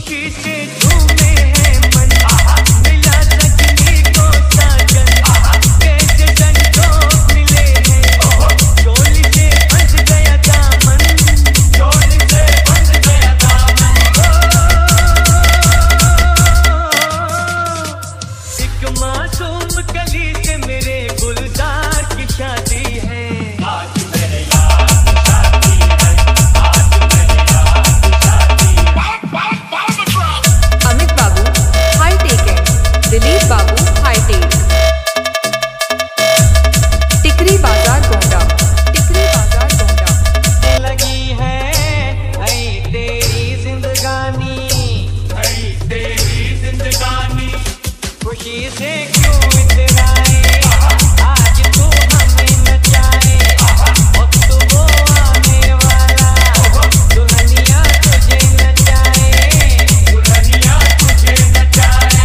खुशी से झूमे है मन, मिला सजनी को साजन, कैसे संजोग मिले हैं, चोली से बंध गया दामन, चोली से बंध गया दामन। एक मासूम कली से मेरे गुलजार की शादी है, आज मेरे यार की शादी है, आज मेरे यार की शादी है। अमित बाबू हाई टेक है, दिलीप बाबू हाई टेक, टिकरी बाजार गोंडा, टिकरी बाजार गोंडा। लगी है ऐ तेरी जिंदगानी, ऐ तेरी जिंदगानी, खुशी से क्यों इतराए, आज तू हमें नचाए, वक्त वो आने वाला, दुल्हनिया तुझे नचाए, दुल्हनिया तुझे नचाए।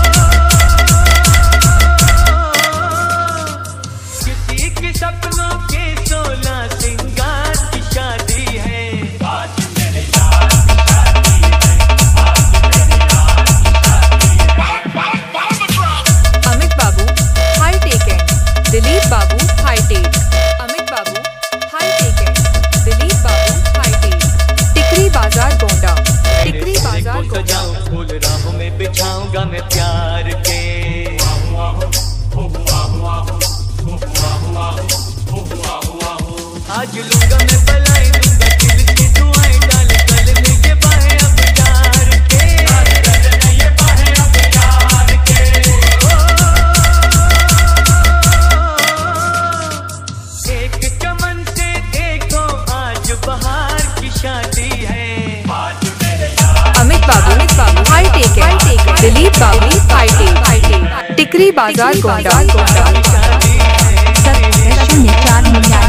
किसी के सपनों के 16 सिंगार की शादी है, आज मेरे यार की शादी है, आज मेरे यार की शादी है। अमित बाबू हाई टेक है, Dilip Babu high tech, Amit Babu high tech है, दिलीप बाबू हाई टेक, टिकरी बाजार गोंडा, टिकरी बाजार गोंडा। सजाऊं फूल राहों में बिछाऊंगा मैं प्यार के, आज लूंगा मैं पलाई दूंगा दिल की दुआएं, डाल गले में ये बाहें अब यार के, डाल गले में ये बाहें अब यार के। एक चमन से देखो आज बहार की शादी है, आज मेरे यार। अमित बाबू हाई टेक है, दिलीप बाबू हाई टेक, टिकरी बाजार गोंडा। 0 4 99